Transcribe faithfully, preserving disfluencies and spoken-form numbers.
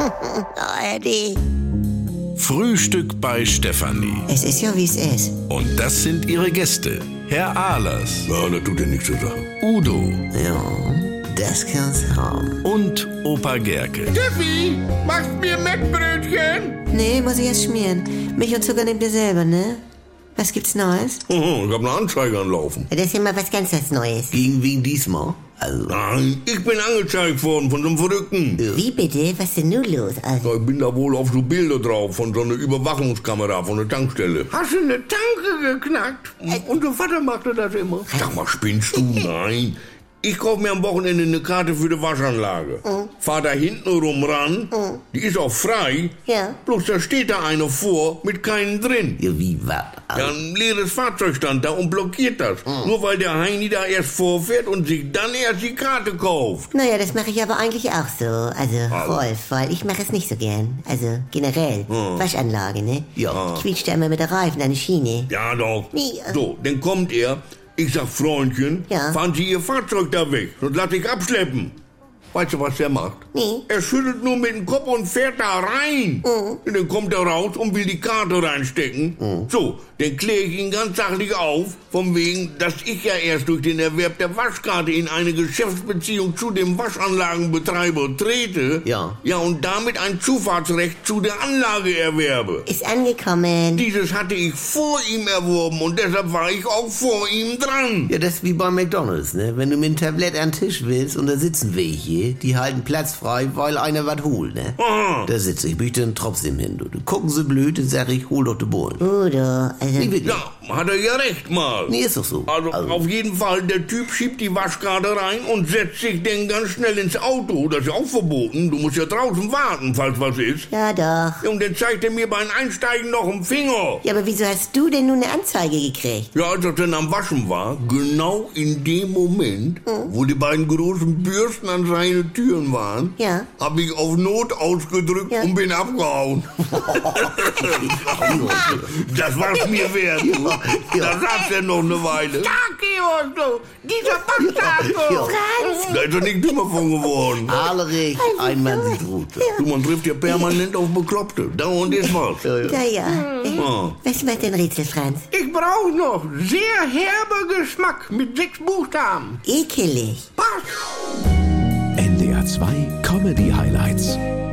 Oh, Eddie. Frühstück bei Stefanie. Es ist ja, wie es ist. Und das sind ihre Gäste. Herr Ahlers. Ja, das tut ja nichts zur Sache. Udo. Ja, das kann's haben. Und Opa Gerke. Steffi, machst mir Mettbrötchen? Nee, muss ich erst schmieren. Milch und Zucker nehmt ihr selber, ne? Was gibt's Neues? Oh, ich hab eine Anzeige anlaufen. Das ist ja mal was ganz was Neues. Gegen wen diesmal? Also. Nein, ich bin angezeigt worden von so einem Verrückten. Wie bitte? Was ist denn nun los? Also, Ja, ich bin da wohl auf so Bilder drauf von so einer Überwachungskamera von der Tankstelle. Hast du eine Tanke geknackt? Unser Vater machte das immer. Sag mal, spinnst du? Nein. Ich kauf mir am Wochenende eine Karte für die Waschanlage. Mhm. Fahr da hinten rum ran. Mhm. Die ist auch frei. Ja. Bloß da steht da einer vor mit keinen drin. Ja, wie, was? Ja, ein leeres Fahrzeug stand da und blockiert das. Nur weil der Heini da erst vorfährt und sich dann erst die Karte kauft. naja, das mache ich aber eigentlich auch so. Also, Also. Rolf, weil ich mache es nicht so gern. Also, generell. Waschanlage, ne? Ja. Quietscht da immer mit der Reifen an die Schiene. Ja, doch. Nee, äh. So, dann kommt er. Ich sag, Freundchen, Ja. fahren Sie Ihr Fahrzeug da weg, sonst lass ich abschleppen. Weißt du, was der macht? Nee. Er schüttelt nur mit dem Kopf und fährt da rein. Und dann kommt er raus und will die Karte reinstecken. So, dann kläre ich ihn ganz sachlich auf, von wegen, dass ich ja erst durch den Erwerb der Waschkarte in eine Geschäftsbeziehung zu dem Waschanlagenbetreiber trete. Ja. Ja, und damit ein Zufahrtsrecht zu der Anlage erwerbe. Ist angekommen. Dieses hatte ich vor ihm erworben und deshalb war ich auch vor ihm dran. Ja, das ist wie bei McDonalds, ne? Wenn du mit einem Tablett an den Tisch willst und da sitzen welche, die halten Platz frei, weil einer was holt, ne? Aha. Da sitze ich, möchte dann trotzdem hin, du. Du gucken sie blöd, dann sag ich, hol doch die Bullen. Udo, also, Nee, wirklich. Ja, hat er ja recht mal. Nee, ist doch so. Also, auf jeden Fall, der Typ schiebt die Waschkarte rein und setzt sich dann ganz schnell ins Auto. Das ist ja auch verboten. Du musst ja draußen warten, falls was ist. ja doch. Und dann zeigt er mir beim Einsteigen noch einen Finger. Ja, aber wieso hast du denn nun eine Anzeige gekriegt? Ja, als er dann am Waschen war, genau in dem Moment, wo die beiden großen Bürsten an seine Türen waren, Ja. habe ich auf Not ausgedrückt Ja. und bin abgehauen. Das war's mir wert. Da saß er noch eine Weile. Stark, Georg, du. Dieser Bastard, du. Franz! Da ist er nicht dümmer von geworden. Alerich, ein Mann sieht rot. Du, man trifft ja permanent auf Bekloppte. Dauernd ist was. Naja. Ja. Was macht denn Rätsel, Franz? Ich brauch noch sehr herber Geschmack mit sechs Buchstaben. Ekelig. Pass. N D R zwei Comedy Highlights.